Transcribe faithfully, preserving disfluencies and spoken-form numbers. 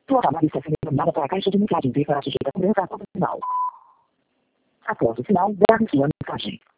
Sua chamada está sendo encaminhada para a caixa de mensagem e será sujeita a cobrança após o sinal. Após o sinal, grave sua mensagem.